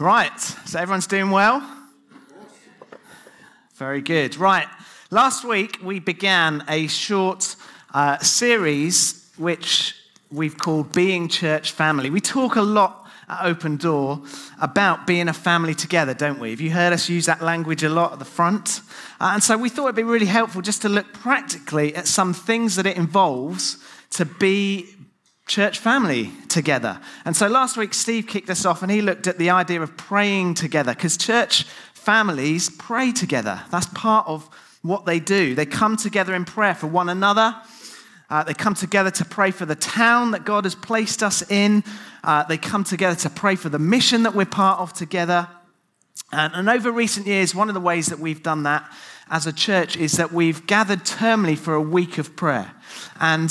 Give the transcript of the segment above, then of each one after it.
Right, so everyone's doing well? Very good. Right, last week we began a short series which we've called Being Church Family. We talk a lot at Open Door about being a family together, don't we? Have you heard us use that language a lot at the front? And so we thought it'd be really helpful just to look practically at some things that it involves to be church family together. And so last week, Steve kicked us off and he looked at the idea of praying together, because church families pray together. That's part of what they do. They come together in prayer for one another. They come together to pray for the town that God has placed us in. They come together to pray for the mission that we're part of together. And over recent years, one of the ways that we've done that as a church is that we've gathered termly for a week of prayer. And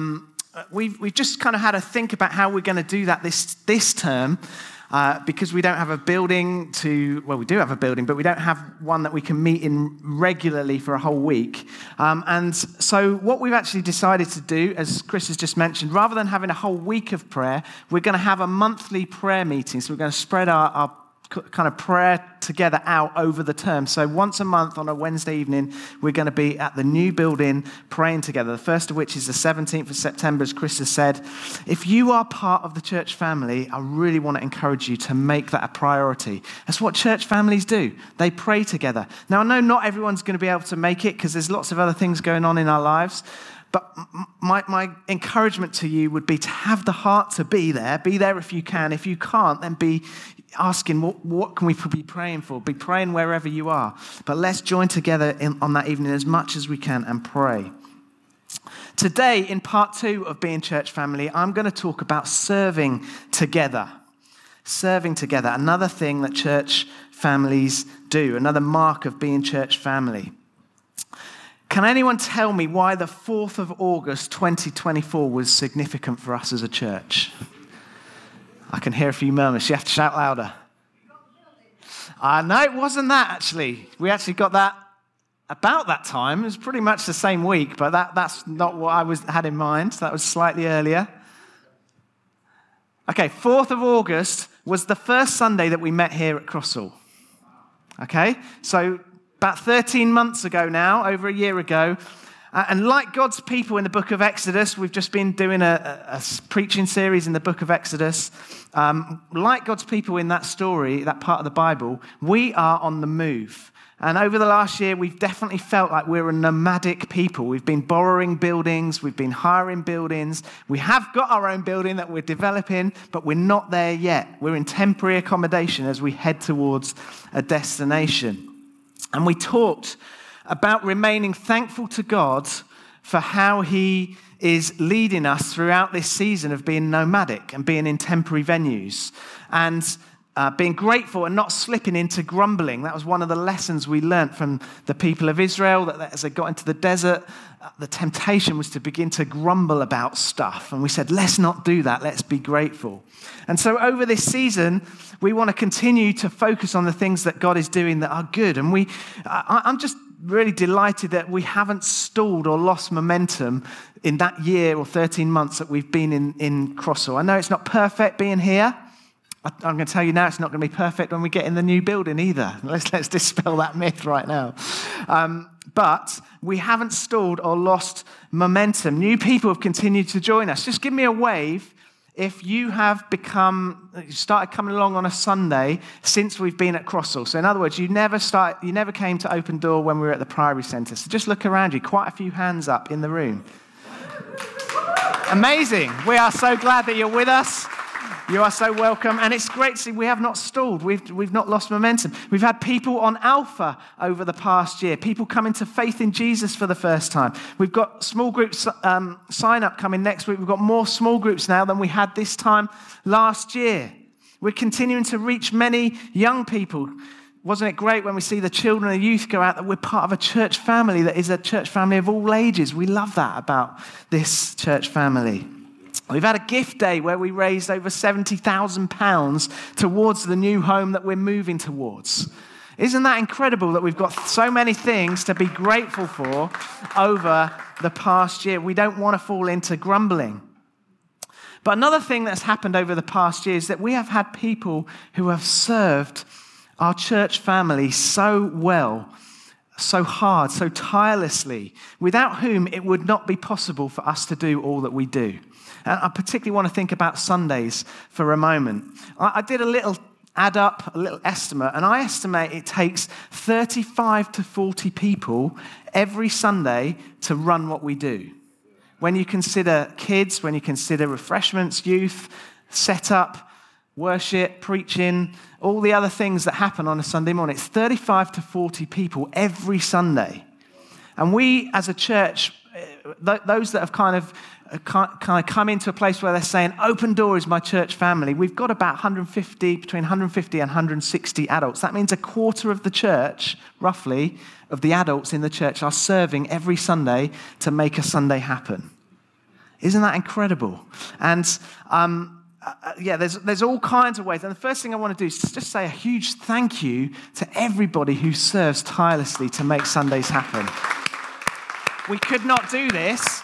we've just kind of had to think about how we're going to do that this term, because we don't have a building we do have a building, but we don't have one that we can meet in regularly for a whole week. And so what we've actually decided to do, as Chris has just mentioned, rather than having a whole week of prayer, we're going to have a monthly prayer meeting. So we're going to spread our kind of prayer together out over the term. So once a month on a Wednesday evening, we're going to be at the new building praying together. The first of which is the 17th of September, as Chris has said. If you are part of the church family, I really want to encourage you to make that a priority. That's what church families do. They pray together. Now, I know not everyone's going to be able to make it because there's lots of other things going on in our lives. But my encouragement to you would be to have the heart to be there. Be there if you can. If you can't, then be asking, what can we be praying for? Be praying wherever you are. But let's join together on that evening as much as we can and pray. Today, in part 2 of Being Church Family, I'm going to talk about serving together. Serving together, another thing that church families do, another mark of being church family. Can anyone tell me why the 4th of August 2024 was significant for us as a church? I can hear a few murmurs. You have to shout louder. No, it wasn't that, actually. We actually got that about that time. It was pretty much the same week, but that's not what I had in mind. That was slightly earlier. Okay, 4th of August was the first Sunday that we met here at Crossall. Okay, so about 13 months ago now, over a year ago, and like God's people in the book of Exodus, we've just been doing a preaching series in the book of Exodus. Like God's people in that story, that part of the Bible, we are on the move. And over the last year, we've definitely felt like we're a nomadic people. We've been borrowing buildings, we've been hiring buildings. We have got our own building that we're developing, but we're not there yet. We're in temporary accommodation as we head towards a destination. And we talked about remaining thankful to God for how he is leading us throughout this season of being nomadic and being in temporary venues, and being grateful and not slipping into grumbling. That was one of the lessons we learned from the people of Israel, that as they got into the desert, the temptation was to begin to grumble about stuff. And we said, let's not do that. Let's be grateful. And so over this season, we want to continue to focus on the things that God is doing that are good. And I'm just really delighted that we haven't stalled or lost momentum in that year or 13 months that we've been in Crossall. I know it's not perfect being here. I'm going to tell you now, it's not going to be perfect when we get in the new building either. Let's dispel that myth right now. But we haven't stalled or lost momentum. New people have continued to join us. Just give me a wave if you have started coming along on a Sunday since we've been at Crossall. So in other words, you never came to Open Door when we were at the Priory Centre. So just look around you, quite a few hands up in the room. Amazing. We are so glad that you're with us. You are so welcome, and it's great to see we have not stalled. We've not lost momentum. We've had people on Alpha over the past year, people coming to faith in Jesus for the first time. We've got small groups sign up coming next week. We've got more small groups now than we had this time last year. We're continuing to reach many young people. Wasn't it great when we see the children and the youth go out that we're part of a church family that is a church family of all ages? We love that about this church family. We've had a gift day where we raised over £70,000 towards the new home that we're moving towards. Isn't that incredible that we've got so many things to be grateful for over the past year? We don't want to fall into grumbling. But another thing that's happened over the past year is that we have had people who have served our church family so well, so hard, so tirelessly, without whom it would not be possible for us to do all that we do. And I particularly want to think about Sundays for a moment. I did a little add up, a little estimate, and I estimate it takes 35 to 40 people every Sunday to run what we do. When you consider kids, when you consider refreshments, youth, setup, worship, preaching, all the other things that happen on a Sunday morning, it's 35 to 40 people every Sunday. And we as a church, those that have kind of come into a place where they're saying, Open Door is my church family, we've got about between 150 and 160 adults. That means a quarter of the church, roughly, of the adults in the church are serving every Sunday to make a Sunday happen. Isn't that incredible? And there's all kinds of ways. And the first thing I want to do is just say a huge thank you to everybody who serves tirelessly to make Sundays happen. We could not do this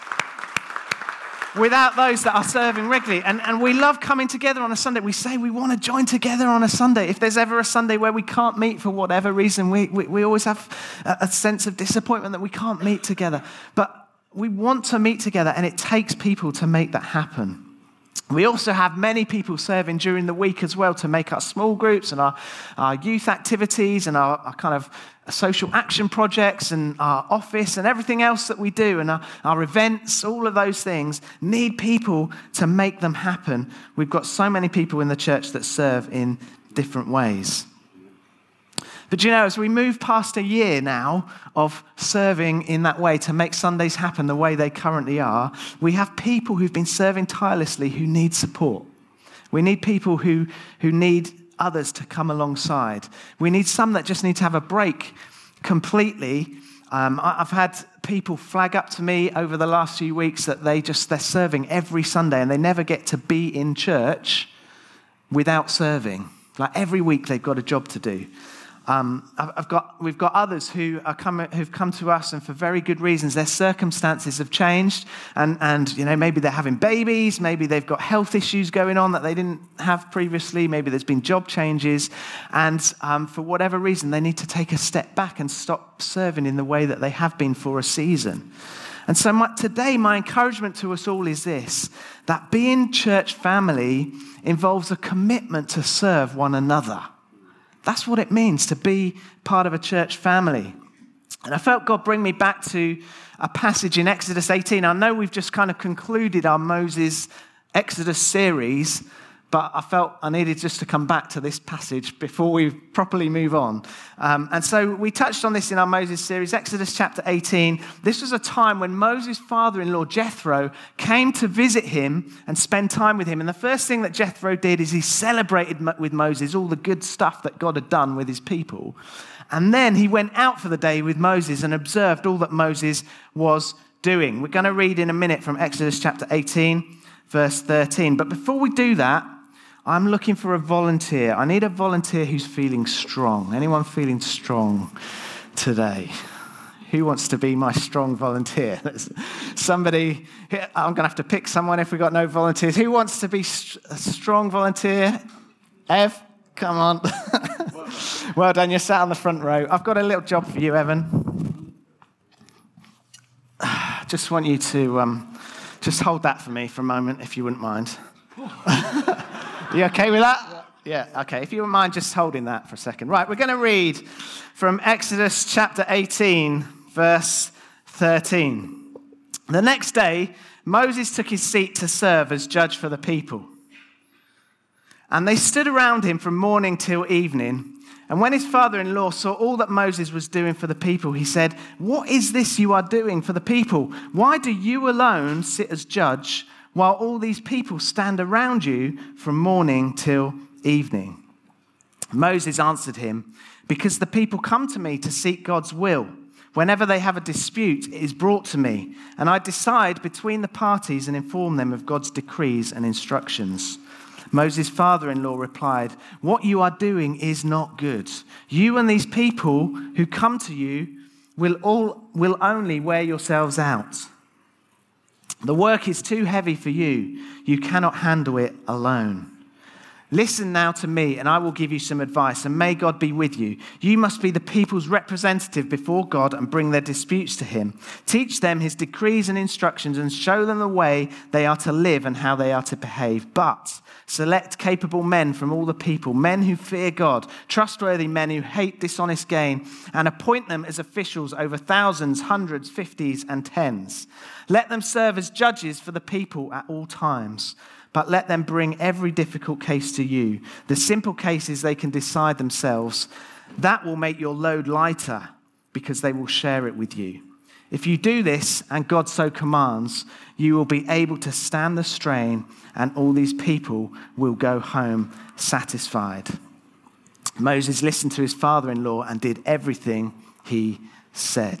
without those that are serving regularly. And we love coming together on a Sunday. We say we want to join together on a Sunday. If there's ever a Sunday where we can't meet for whatever reason, we always have a sense of disappointment that we can't meet together. But we want to meet together, and it takes people to make that happen. We also have many people serving during the week as well to make our small groups and our youth activities and our kind of social action projects and our office and everything else that we do and our events. All of those things need people to make them happen. We've got so many people in the church that serve in different ways. But as we move past a year now of serving in that way to make Sundays happen the way they currently are, we have people who've been serving tirelessly who need support. We need people who need others to come alongside. We need some that just need to have a break completely. I've had people flag up to me over the last few weeks that they're serving every Sunday and they never get to be in church without serving. Like every week they've got a job to do. We've got others who've come to us, and for very good reasons, their circumstances have changed, and maybe they're having babies, maybe they've got health issues going on that they didn't have previously, maybe there's been job changes, and for whatever reason, they need to take a step back and stop serving in the way that they have been for a season. And so today, my encouragement to us all is this, that being church family involves a commitment to serve one another. That's what it means to be part of a church family. And I felt God bring me back to a passage in Exodus 18. I know we've just kind of concluded our Moses Exodus series, but I felt I needed just to come back to this passage before we properly move on. And so we touched on this in our Moses series, Exodus chapter 18. This was a time when Moses' father-in-law, Jethro, came to visit him and spend time with him. And the first thing that Jethro did is he celebrated with Moses all the good stuff that God had done with his people. And then he went out for the day with Moses and observed all that Moses was doing. We're going to read in a minute from Exodus chapter 18, verse 13. But before we do that, I'm looking for a volunteer. I need a volunteer who's feeling strong. Anyone feeling strong today? Who wants to be my strong volunteer? Somebody, I'm going to have to pick someone if we've got no volunteers. Who wants to be a strong volunteer? Ev, come on. Well done, you're sat on the front row. I've got a little job for you, Evan. Just want you to just hold that for me for a moment, if you wouldn't mind. You okay with that? Yeah, okay. If you wouldn't mind just holding that for a second. Right, we're going to read from Exodus chapter 18, verse 13. The next day, Moses took his seat to serve as judge for the people. And they stood around him from morning till evening. And when his father-in-law saw all that Moses was doing for the people, he said, "What is this you are doing for the people? Why do you alone sit as judge while all these people stand around you from morning till evening?" Moses answered him, "Because the people come to me to seek God's will. Whenever they have a dispute, it is brought to me, and I decide between the parties and inform them of God's decrees and instructions." Moses' father-in-law replied, "What you are doing is not good. You and these people who come to you will only wear yourselves out." The work is too heavy for you. You cannot handle it alone. Listen now to me, and I will give you some advice, and may God be with you. You must be the people's representative before God and bring their disputes to him. Teach them his decrees and instructions and show them the way they are to live and how they are to behave. But select capable men from all the people, men who fear God, trustworthy men who hate dishonest gain, and appoint them as officials over thousands, hundreds, fifties, and tens. Let them serve as judges for the people at all times. But let them bring every difficult case to you. The simple cases they can decide themselves. That will make your load lighter because they will share it with you. If you do this, and God so commands, you will be able to stand the strain, and all these people will go home satisfied. Moses listened to his father-in-law and did everything he said.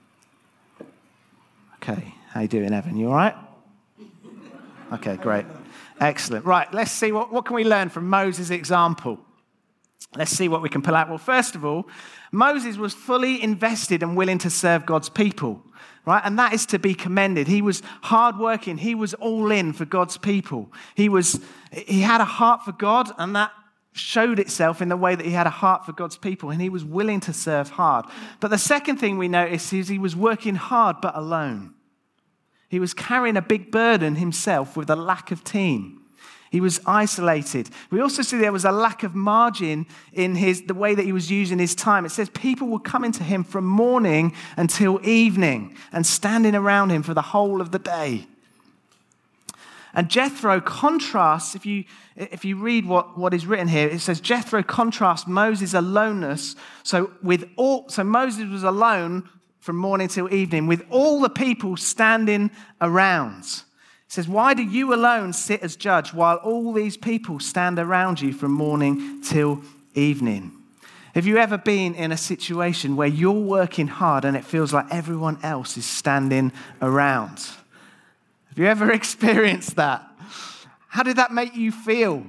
Okay, how you doing, Evan? You all right? Okay, great. Excellent. Right, let's see what can we learn from Moses' example. Let's see what we can pull out. Well, first of all, Moses was fully invested and willing to serve God's people, right? And that is to be commended. He was hardworking. He was all in for God's people. He had a heart for God, and that showed itself in the way that he had a heart for God's people, and he was willing to serve hard. But the second thing we notice is he was working hard but alone. He was carrying a big burden himself with a lack of team. He was isolated. We also see there was a lack of margin in the way that he was using his time. It says people were coming to him from morning until evening and standing around him for the whole of the day. And Jethro contrasts, if you read what is written here, it says Jethro contrasts Moses' aloneness. So Moses was alone from morning till evening, with all the people standing around. It says, why do you alone sit as judge while all these people stand around you from morning till evening? Have you ever been in a situation where you're working hard and it feels like everyone else is standing around? Have you ever experienced that? How did that make you feel?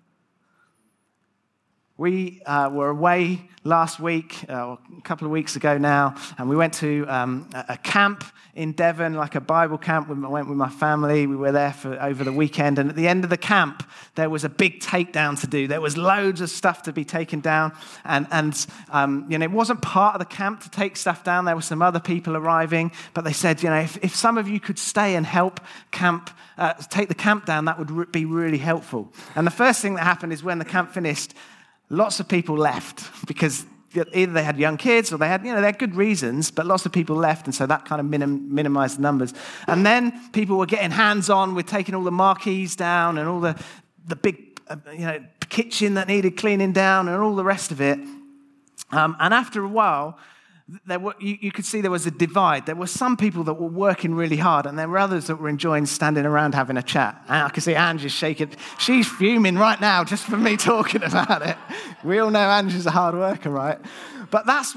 We were away last week, a couple of weeks ago now, and we went to a camp in Devon, like a Bible camp. I went with my family. We were there for over the weekend, and at the end of the camp, there was a big takedown to do. There was loads of stuff to be taken down, and it wasn't part of the camp to take stuff down. There were some other people arriving, but they said, if some of you could stay and help take the camp down, that would be really helpful. And the first thing that happened is when the camp finished, lots of people left because either they had young kids or they had good reasons, but lots of people left, and so that kind of minimized the numbers. And then people were getting hands-on with taking all the marquees down and all the big kitchen that needed cleaning down and all the rest of it. And after a while, you could see there was a divide. There were some people that were working really hard, and there were others that were enjoying standing around having a chat. And I can see Angie's shaking. She's fuming right now just for me talking about it. We all know Angie's a hard worker, right? But that's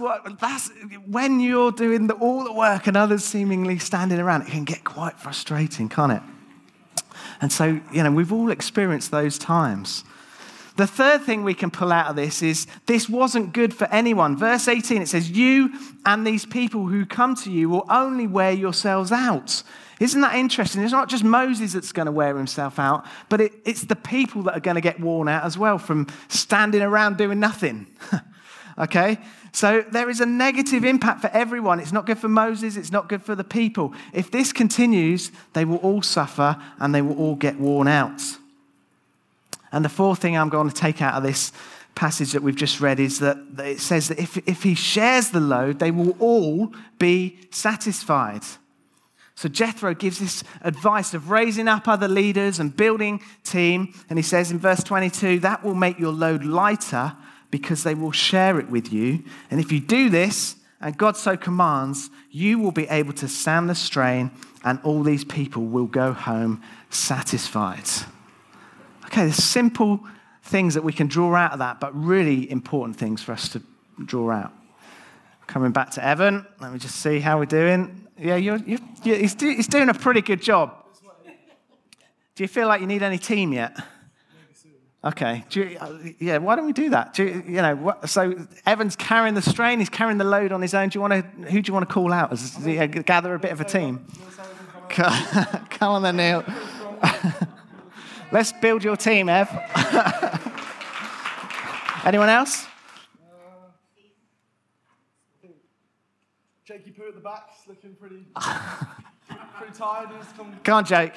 when you're doing all the work and others seemingly standing around, it can get quite frustrating, can't it? And so, we've all experienced those times. The third thing we can pull out of this is this wasn't good for anyone. Verse 18, it says, you and these people who come to you will only wear yourselves out. Isn't that interesting? It's not just Moses that's going to wear himself out, but it's the people that are going to get worn out as well from standing around doing nothing. Okay? So there is a negative impact for everyone. It's not good for Moses. It's not good for the people. If this continues, they will all suffer and they will all get worn out. And the fourth thing I'm going to take out of this passage that we've just read is that it says that if he shares the load, they will all be satisfied. So Jethro gives this advice of raising up other leaders and building team. And he says in verse 22, that will make your load lighter because they will share it with you. And if you do this, and God so commands, you will be able to stand the strain, and all these people will go home satisfied. Okay, there's simple things that we can draw out of that, but really important things for us to draw out. Coming back to Evan, let me just see how we're doing. Yeah, he's doing a pretty good job. Do you feel like you need any team yet? Okay. Why don't we do that? So Evan's carrying the strain, he's carrying the load on his own. Who do you want to call out? Gather a bit of a team. Come on then, Neil. Let's build your team, Ev. Anyone else? Jakey Poo at the back, he's looking pretty tired. Come on, Jake.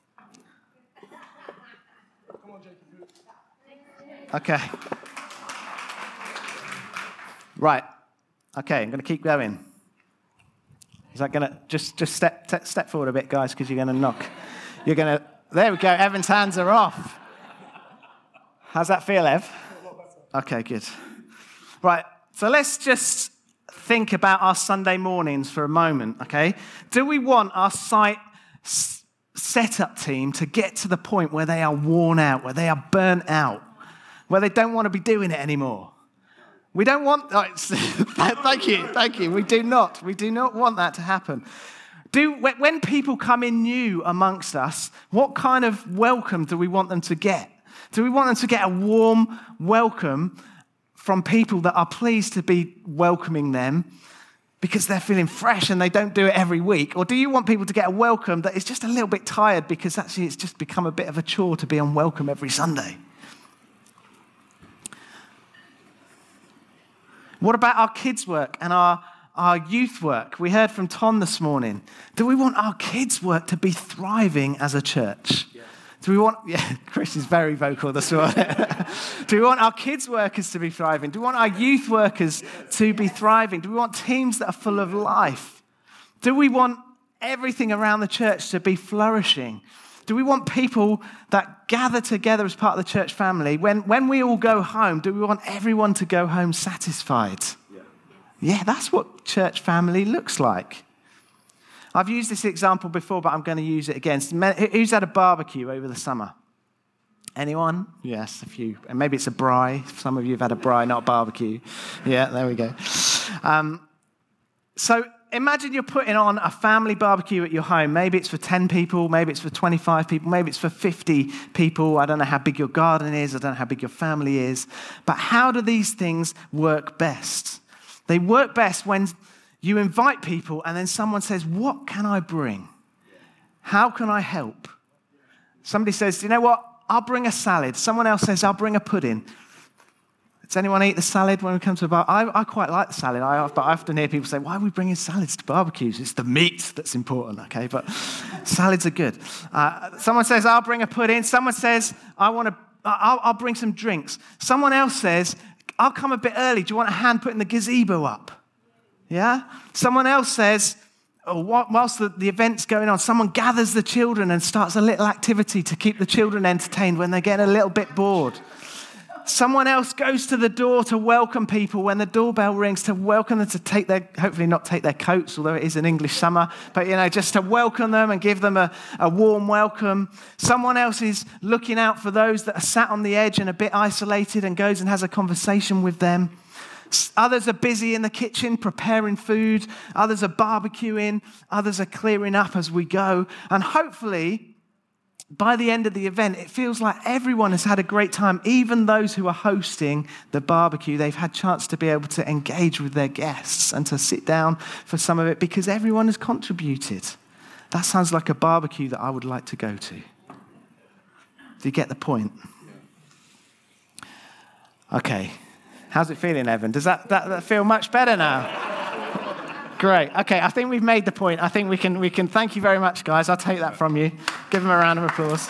Come on, Jakey Poo. Okay. Right. Okay, I'm going to keep going. Is that going to just step forward a bit, guys, because you're going to knock. You're going to. There we go. Evan's hands are off. How's that feel, Ev? A lot better. Okay, good. Right. So let's just think about our Sunday mornings for a moment, okay? Do we want our site setup team to get to the point where they are worn out, where they are burnt out, where they don't want to be doing it anymore? We don't want... thank you. We do not want that to happen. When people come in new amongst us, what kind of welcome do we want them to get? Do we want them to get a warm welcome from people that are pleased to be welcoming them because they're feeling fresh and they don't do it every week? Or do you want people to get a welcome that is just a little bit tired because actually it's just become a bit of a chore to be on welcome every Sunday? What about our kids' work and our youth work? We heard from Tom this morning. Do we want our kids' work to be thriving as a church? Yeah. Do we want... Yeah, Chris is very vocal this morning. Do we want our kids' workers to be thriving? Do we want our youth workers to be thriving? Do we want teams that are full of life? Do we want everything around the church to be flourishing? Do we want people that gather together as part of the church family? When we all go home, do we want everyone to go home satisfied? Yeah, that's what church family looks like. I've used this example before, but I'm going to use it again. Who's had a barbecue over the summer? Anyone? Yes, a few. And maybe it's a braai. Some of you have had a braai, not a barbecue. Yeah, there we go. So imagine you're putting on a family barbecue at your home. Maybe it's for 10 people, maybe it's for 25 people, maybe it's for 50 people. I don't know how big your garden is. I don't know how big your family is. But how do these things work best? They work best when you invite people and then someone says, what can I bring? How can I help? Somebody says, you know what? I'll bring a salad. Someone else says, I'll bring a pudding. Does anyone eat the salad when we come to a bar? I quite like the salad, but I often hear people say, why are we bringing salads to barbecues? It's the meat that's important, okay? But salads are good. Someone says, I'll bring a pudding. Someone says, I'll bring some drinks. Someone else says, I'll come a bit early. Do you want a hand putting the gazebo up? Yeah? Someone else says, whilst the event's going on, someone gathers the children and starts a little activity to keep the children entertained when they get a little bit bored. Someone else goes to the door to welcome people when the doorbell rings, to welcome them to hopefully not take their coats, although it is an English summer, but just to welcome them and give them a warm welcome. Someone else is looking out for those that are sat on the edge and a bit isolated and goes and has a conversation with them. Others are busy in the kitchen preparing food. Others are barbecuing. Others are clearing up as we go. And hopefully, by the end of the event, it feels like everyone has had a great time. Even those who are hosting the barbecue, they've had a chance to be able to engage with their guests and to sit down for some of it because everyone has contributed. That sounds like a barbecue that I would like to go to. Do you get the point? Okay. How's it feeling, Evan? Does that feel much better now? Great. Okay, I think we've made the point. I think we can. Thank you very much, guys. I'll take that from you. Give them a round of applause.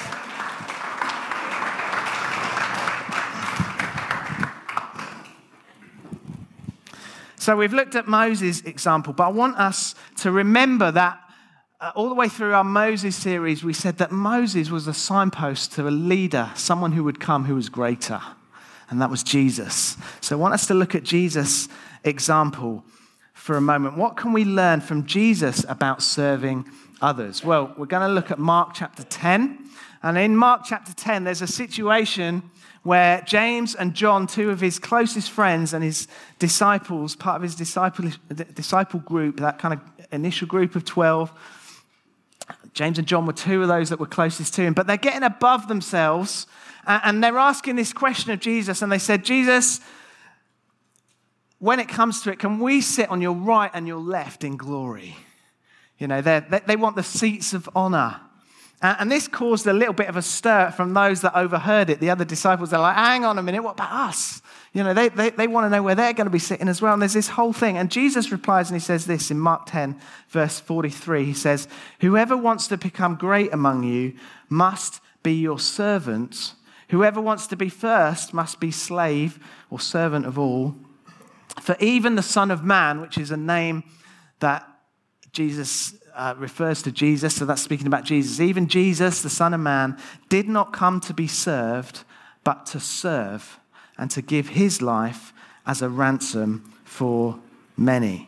So we've looked at Moses' example, but I want us to remember that all the way through our Moses series, we said that Moses was a signpost to a leader, someone who would come who was greater. And that was Jesus. So I want us to look at Jesus' example for a moment. What can we learn from Jesus about serving others? Well, we're going to look at Mark chapter 10. And in Mark chapter 10, there's a situation where James and John, two of his closest friends and his disciples, part of his disciple group, that kind of initial group of 12, James and John were two of those that were closest to him. But they're getting above themselves and they're asking this question of Jesus. And they said, Jesus, when it comes to it, can we sit on your right and your left in glory? You know, they want the seats of honor. And this caused a little bit of a stir from those that overheard it. The other disciples, they're like, hang on a minute, what about us? You know, they want to know where they're going to be sitting as well. And there's this whole thing. And Jesus replies and he says this in Mark 10, verse 43. He says, whoever wants to become great among you must be your servant. Whoever wants to be first must be slave or servant of all. For even the Son of Man, which is a name that Jesus refers to Jesus, so that's speaking about Jesus. Even Jesus, the Son of Man, did not come to be served, but to serve and to give his life as a ransom for many.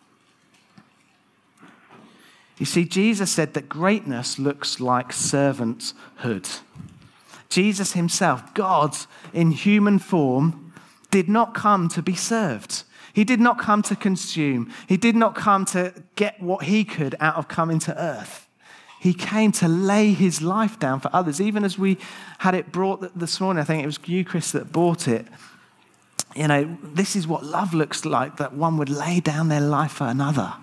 You see, Jesus said that greatness looks like servanthood. Jesus himself, God in human form, did not come to be served. He did not come to consume. He did not come to get what he could out of coming to earth. He came to lay his life down for others. Even as we had it brought this morning, I think it was you, Chris, that brought it. You know, this is what love looks like, that one would lay down their life for another.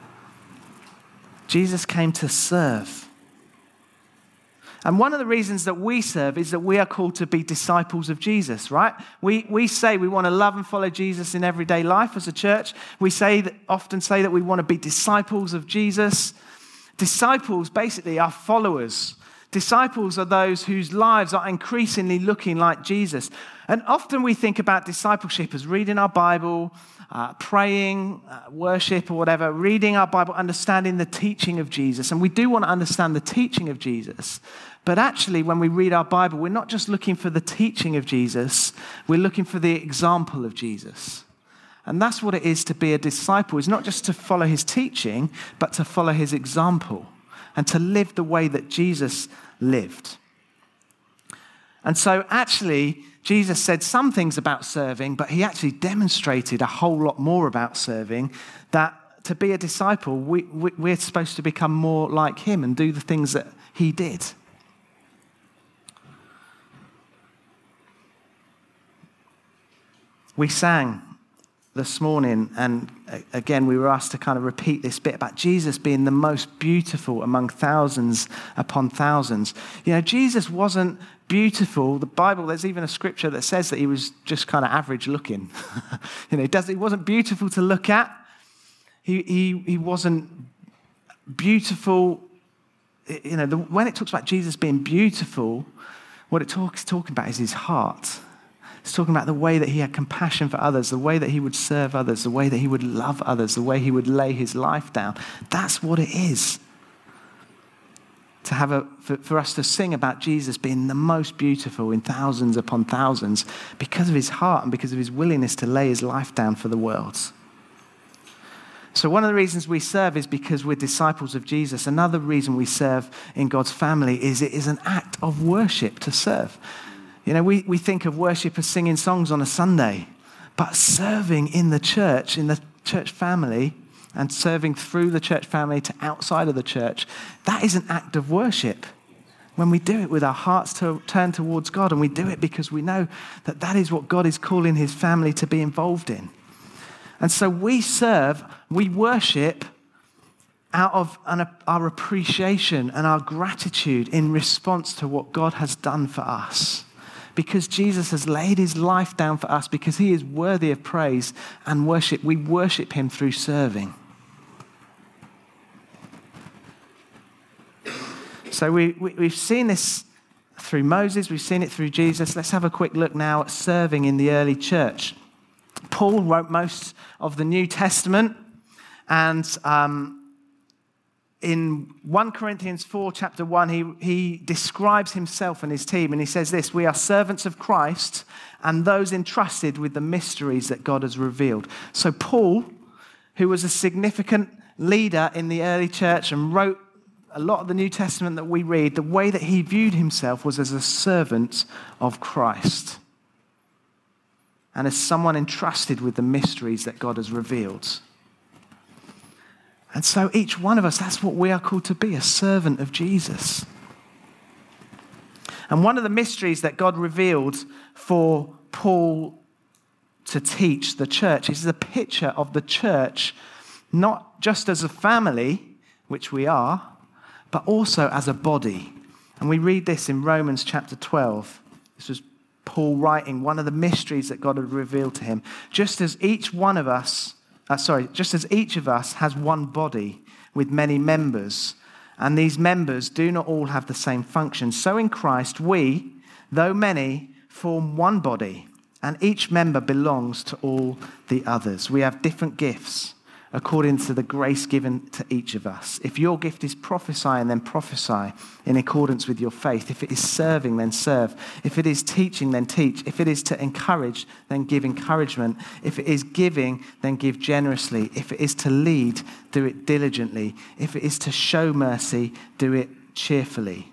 Jesus came to serve. And one of the reasons that we serve is that we are called to be disciples of Jesus, right? We say we want to love and follow Jesus in everyday life as a church. We often say that we want to be disciples of Jesus. Disciples basically are followers. Disciples are those whose lives are increasingly looking like Jesus. And often we think about discipleship as reading our Bible, praying, worship or whatever, reading our Bible, understanding the teaching of Jesus. And we do want to understand the teaching of Jesus. But actually, when we read our Bible, we're not just looking for the teaching of Jesus, we're looking for the example of Jesus. And that's what it is to be a disciple. It's not just to follow his teaching, but to follow his example and to live the way that Jesus lived. And so actually, Jesus said some things about serving, but he actually demonstrated a whole lot more about serving, that to be a disciple, we're supposed to become more like him and do the things that he did. We sang this morning, and again, we were asked to kind of repeat this bit about Jesus being the most beautiful among thousands upon thousands. You know, Jesus wasn't beautiful. The Bible, there's even a scripture that says that he was just kind of average looking. You know, he wasn't beautiful to look at. He wasn't beautiful. You know, when it talks about Jesus being beautiful, what it's talking about is his heart. It's talking about the way that he had compassion for others, the way that he would serve others, the way that he would love others, the way he would lay his life down. That's what it is. To have for us to sing about Jesus being the most beautiful in thousands upon thousands because of his heart and because of his willingness to lay his life down for the world. So one of the reasons we serve is because we're disciples of Jesus. Another reason we serve in God's family is it is an act of worship to serve. You know, we think of worship as singing songs on a Sunday, but serving in the church family, and serving through the church family to outside of the church, that is an act of worship. When we do it with our hearts turned towards God, and we do it because we know that that is what God is calling his family to be involved in. And so we serve, we worship out of our appreciation and our gratitude in response to what God has done for us. Because Jesus has laid his life down for us, because he is worthy of praise and worship. We worship him through serving. So we've seen this through Moses, we've seen it through Jesus. Let's have a quick look now at serving in the early church. Paul wrote most of the New Testament, and in 1 Corinthians 4, chapter 1, he describes himself and his team, and he says this: we are servants of Christ and those entrusted with the mysteries that God has revealed. So Paul, who was a significant leader in the early church and wrote a lot of the New Testament that we read, the way that he viewed himself was as a servant of Christ and as someone entrusted with the mysteries that God has revealed. And so each one of us, that's what we are called to be, a servant of Jesus. And one of the mysteries that God revealed for Paul to teach the church is the picture of the church, not just as a family, which we are, but also as a body. And we read this in Romans chapter 12. This was Paul writing one of the mysteries that God had revealed to him. Just as each of us has one body with many members, and these members do not all have the same function, so in Christ we, though many, form one body, and each member belongs to all the others. We have different gifts according to the grace given to each of us. If your gift is prophesying, then prophesy in accordance with your faith. If it is serving, then serve. If it is teaching, then teach. If it is to encourage, then give encouragement. If it is giving, then give generously. If it is to lead, do it diligently. If it is to show mercy, do it cheerfully.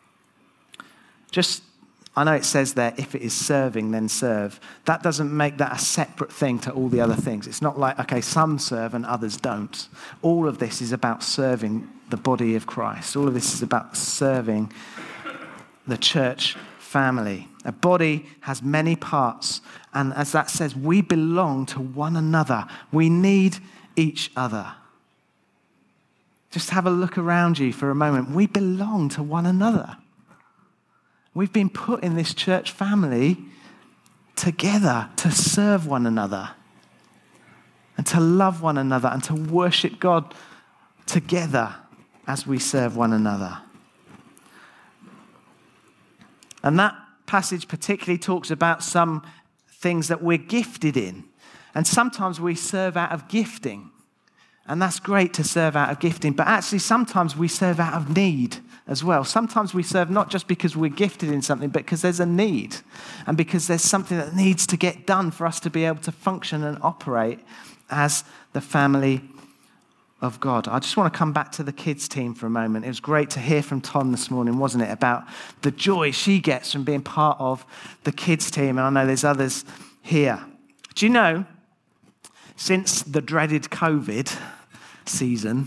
I know it says there, if it is serving, then serve. That doesn't make that a separate thing to all the other things. It's not like, okay, some serve and others don't. All of this is about serving the body of Christ. All of this is about serving the church family. A body has many parts, and as that says, we belong to one another. We need each other. Just have a look around you for a moment. We belong to one another. We've been put in this church family together to serve one another and to love one another and to worship God together as we serve one another. And that passage particularly talks about some things that we're gifted in. And sometimes we serve out of gifting. And that's great to serve out of gifting. But actually sometimes we serve out of need as well. Sometimes we serve not just because we're gifted in something, but because there's a need and because there's something that needs to get done for us to be able to function and operate as the family of God. I just want to come back to the kids team for a moment. It was great to hear from Tom this morning, wasn't it, about the joy she gets from being part of the kids team. And I know there's others here. Do you know, since the dreaded COVID season,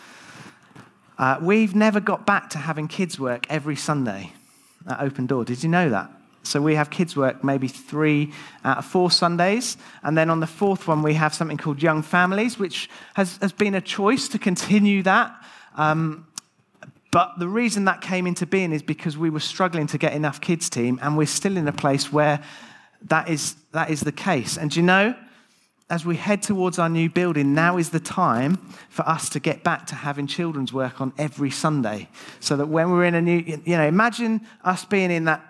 we've never got back to having kids work every Sunday at Open Door. Did you know that? So we have kids work maybe 3 out of 4 Sundays. And then on the 4th one, we have something called Young Families, which has been a choice to continue that. But the reason that came into being is because we were struggling to get enough kids team, and we're still in a place where that is the case. And do you know, as we head towards our new building, now is the time for us to get back to having children's work on every Sunday. So that when we're in a new, imagine us being in that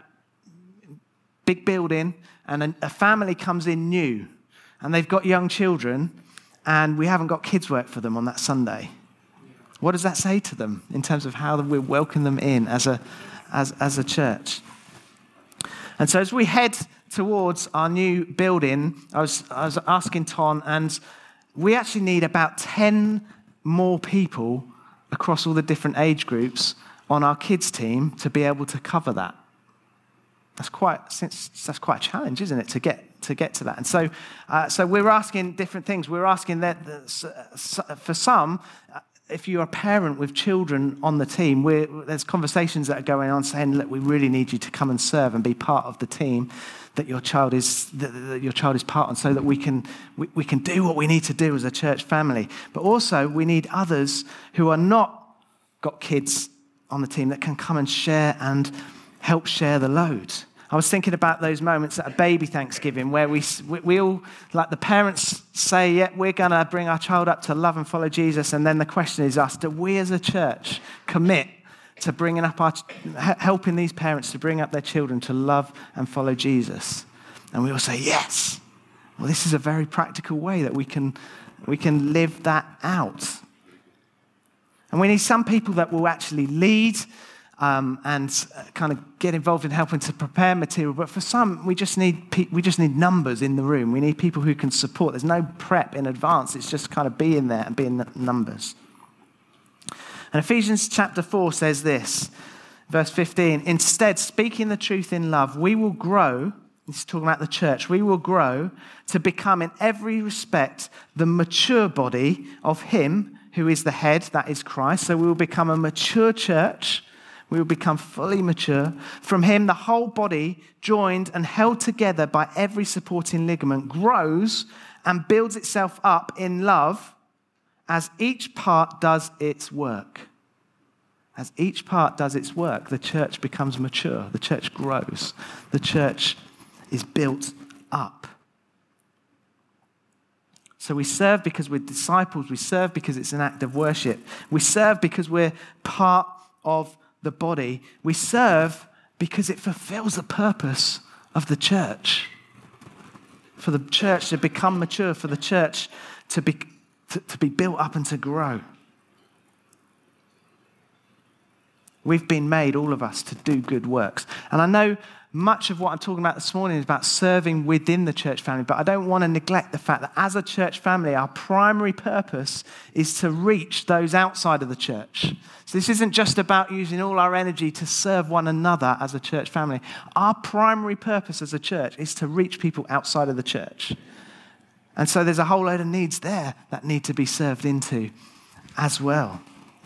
big building and a family comes in new and they've got young children and we haven't got kids work for them on that Sunday. What does that say to them in terms of how we welcome them in as a church? And so as we head towards our new building, I was asking Ton, and we actually need about 10 more people across all the different age groups on our kids team to be able to cover that. That's quite a challenge, isn't it, to get to that? And so we're asking different things. We're asking that for some, if you're a parent with children on the team, there's conversations that are going on saying, look, we really need you to come and serve and be part of the team that your child is part of, so that we can do what we need to do as a church family. But also we need others who are not got kids on the team that can come and share and help share the load. I was thinking about those moments at a baby Thanksgiving where we all, like the parents say, yeah, we're going to bring our child up to love and follow Jesus. And then the question is asked, do we as a church commit to bringing up helping these parents to bring up their children to love and follow Jesus? And we all say, yes. Well, this is a very practical way that we can live that out. And we need some people that will actually lead and kind of get involved in helping to prepare material. But for some, we just need numbers in the room. We need people who can support. There's no prep in advance. It's just kind of being there and being numbers. And Ephesians chapter 4 says this, verse 15, instead, speaking the truth in love, we will grow, this is talking about the church, we will grow to become in every respect the mature body of him who is the head, that is Christ. So we will become a mature church. We will become fully mature. From him, the whole body, joined and held together by every supporting ligament, grows and builds itself up in love as each part does its work. As each part does its work, the church becomes mature. The church grows. The church is built up. So we serve because we're disciples. We serve because it's an act of worship. We serve because we're part of the body. We serve because it fulfills the purpose of the church. For the church to become mature, for the church to be built up and to grow. We've been made, all of us, to do good works. And I know much of what I'm talking about this morning is about serving within the church family, but I don't want to neglect the fact that as a church family, our primary purpose is to reach those outside of the church. So this isn't just about using all our energy to serve one another as a church family. Our primary purpose as a church is to reach people outside of the church. And so there's a whole load of needs there that need to be served into as well.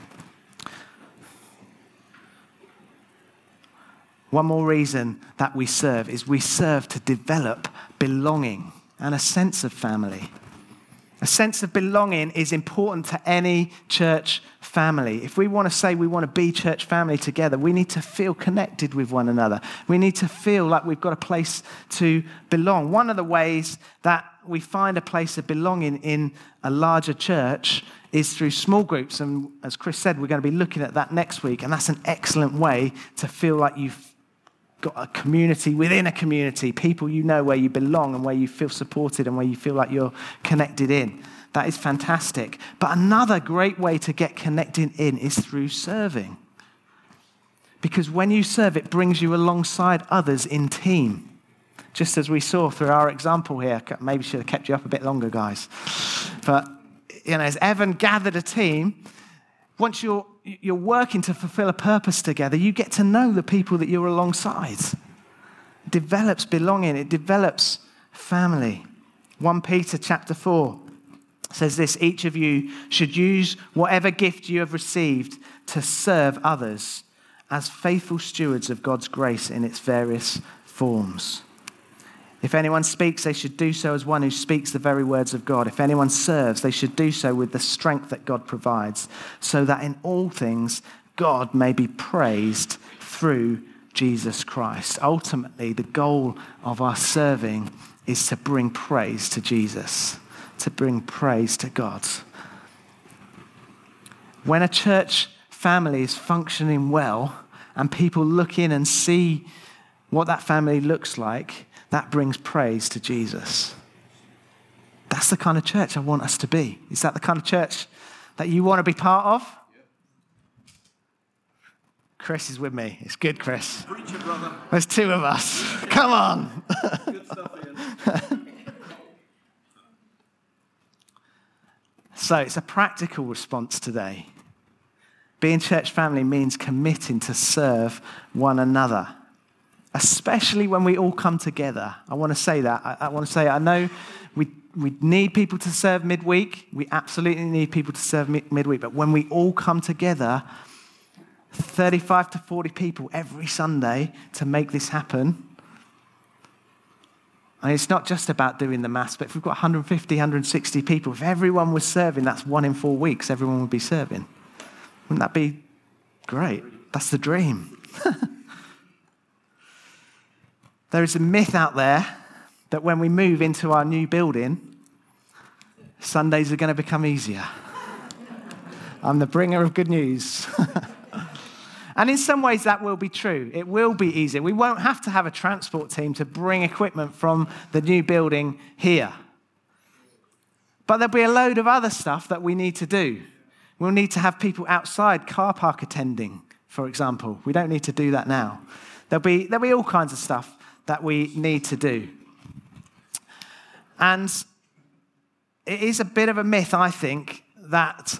One more reason that we serve is we serve to develop belonging and a sense of family. A sense of belonging is important to any church family. If we want to say we want to be church family together, we need to feel connected with one another. We need to feel like we've got a place to belong. One of the ways that we find a place of belonging in a larger church is through small groups. And as Chris said, we're going to be looking at that next week. And that's an excellent way to feel like you've got a community within a community, people you know where you belong and where you feel supported and where you feel like you're connected in. That is fantastic. But another great way to get connected in is through serving. Because when you serve, it brings you alongside others in team. Just as we saw through our example here. Maybe should have kept you up a bit longer, guys. But, as Evan gathered a team, once you're working to fulfill a purpose together, you get to know the people that you're alongside. It develops belonging. It develops family. 1 Peter chapter 4 says this: each of you should use whatever gift you have received to serve others as faithful stewards of God's grace in its various forms. If anyone speaks, they should do so as one who speaks the very words of God. If anyone serves, they should do so with the strength that God provides, so that in all things God may be praised through Jesus Christ. Ultimately, the goal of our serving is to bring praise to Jesus, to bring praise to God. When a church family is functioning well and people look in and see what that family looks like, that brings praise to Jesus. That's the kind of church I want us to be. Is that the kind of church that you want to be part of? Yeah. Chris is with me. It's good, Chris. Preach it, brother. There's 2 of us. Come on. Good stuff, Ian. So it's a practical response today. Being church family means committing to serve one another, especially when we all come together. I want to say that. I know we need people to serve midweek. We absolutely need people to serve midweek. But when we all come together, 35 to 40 people every Sunday to make this happen. And it's not just about doing the maths, but if we've got 150, 160 people, if everyone was serving, that's 1 in 4 weeks, everyone would be serving. Wouldn't that be great? That's the dream. There is a myth out there that when we move into our new building, Sundays are going to become easier. I'm the bringer of good news. And in some ways that will be true. It will be easier. We won't have to have a transport team to bring equipment from the new building here. But there'll be a load of other stuff that we need to do. We'll need to have people outside, car park attending, for example. We don't need to do that now. There'll be all kinds of stuff that we need to do. And it is a bit of a myth, I think, that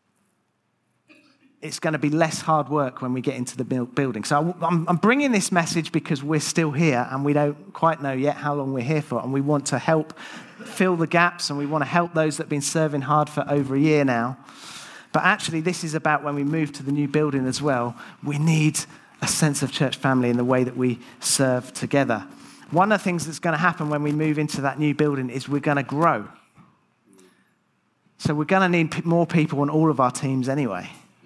it's going to be less hard work when we get into the building. So I'm bringing this message because we're still here and we don't quite know yet how long we're here for, and we want to help fill the gaps, and we want to help those that have been serving hard for over a year now. But actually, this is about when we move to the new building as well. We need a sense of church family in the way that we serve together. One of the things that's going to happen when we move into that new building is we're going to grow. So we're going to need more people on all of our teams anyway.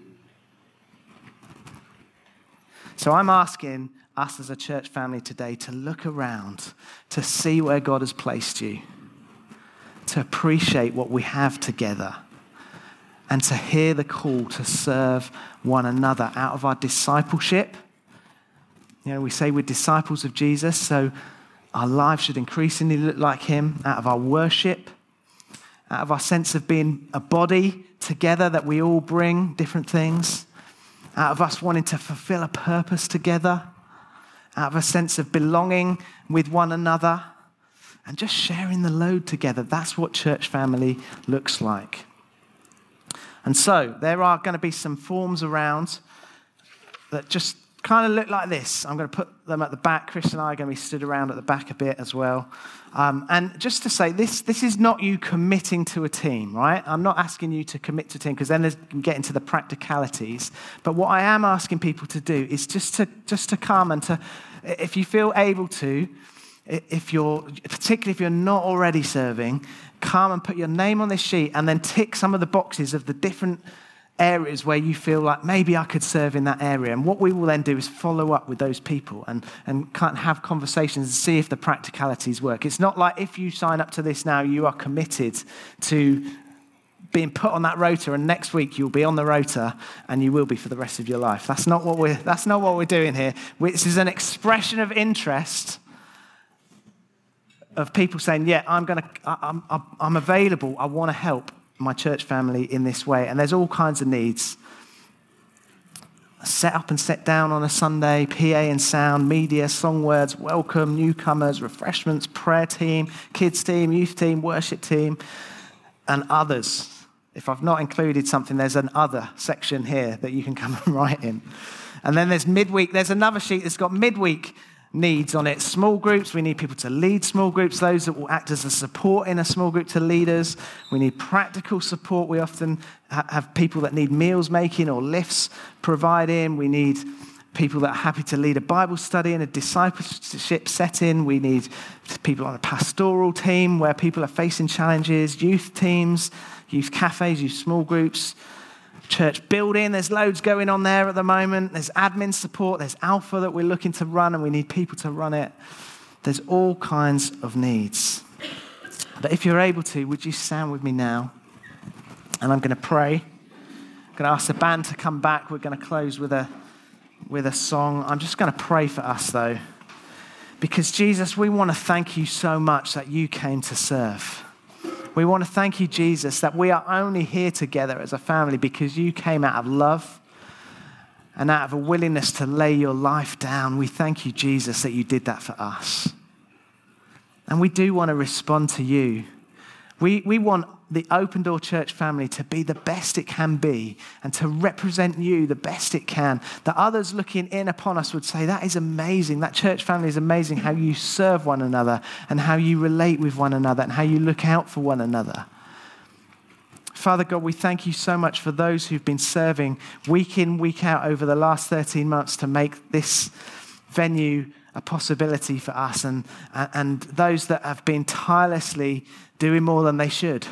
So I'm asking us as a church family today to look around, to see where God has placed you, to appreciate what we have together, and to hear the call to serve one another out of our discipleship. We say we're disciples of Jesus, so our lives should increasingly look like him, out of our worship, out of our sense of being a body together, that we all bring different things, out of us wanting to fulfill a purpose together, out of a sense of belonging with one another, and just sharing the load together. That's what church family looks like. And so there are going to be some forms around that just kind of look like this. I'm going to put them at the back. Chris and I are going to be stood around at the back a bit as well. And just to say, this is not you committing to a team, right? I'm not asking you to commit to a team, because then there's get into the practicalities. But what I am asking people to do is just to come and to, if you feel able to, particularly if you're not already serving, come and put your name on this sheet and then tick some of the boxes of the different areas where you feel like maybe I could serve in that area. And what we will then do is follow up with those people and kind of have conversations and see if the practicalities work. It's not like if you sign up to this now, you are committed to being put on that rota, and next week you'll be on the rota and you will be for the rest of your life. That's not what we're doing here. This is an expression of interest of people saying, yeah, I'm available. I want to help my church family in this way. And there's all kinds of needs. Set up and set down on a Sunday, PA and sound, media, song words, welcome, newcomers, refreshments, prayer team, kids team, youth team, worship team, and others. If I've not included something, there's an other section here that you can come and write in. And then there's midweek. There's another sheet that's got midweek needs on it. Small groups, we need people to lead small groups, those that will act as a support in a small group to leaders. We need practical support. We often have people that need meals making or lifts providing. We need people that are happy to lead a Bible study in a discipleship setting. We need people on a pastoral team where people are facing challenges, youth teams, youth cafes, youth small groups, church building. There's loads going on there at the moment. There's admin support. There's Alpha that we're looking to run, and we need people to run it. There's all kinds of needs. But if you're able to, would you stand with me now? And I'm going to pray. I'm going to ask the band to come back. We're going to close with a song. I'm just going to pray for us, though. Because, Jesus, we want to thank you so much that you came to serve. We want to thank you, Jesus, that we are only here together as a family because you came out of love and out of a willingness to lay your life down. We thank you, Jesus, that you did that for us. And we do want to respond to you. We want the Open Door Church family to be the best it can be and to represent you the best it can. That others looking in upon us would say, that is amazing. That church family is amazing, how you serve one another and how you relate with one another and how you look out for one another. Father God, we thank you so much for those who've been serving week in, week out over the last 13 months to make this venue a possibility for us, and those that have been tirelessly doing more than they should.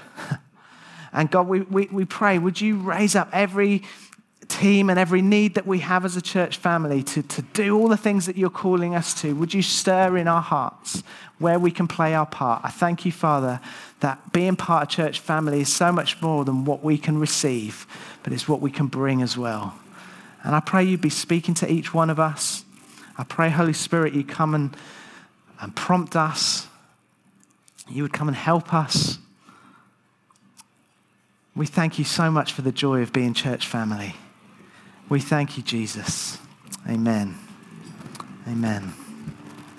And God, we pray, would you raise up every team and every need that we have as a church family to do all the things that you're calling us to? Would you stir in our hearts where we can play our part? I thank you, Father, that being part of church family is so much more than what we can receive, but it's what we can bring as well. And I pray you be speaking to each one of us. I pray, Holy Spirit, you come and prompt us. You would come and help us. We thank you so much for the joy of being church family. We thank you, Jesus. Amen. Amen.